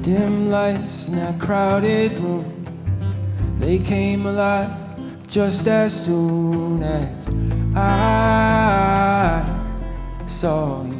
dim lights in that crowded room, they came alive just as soon as I saw you.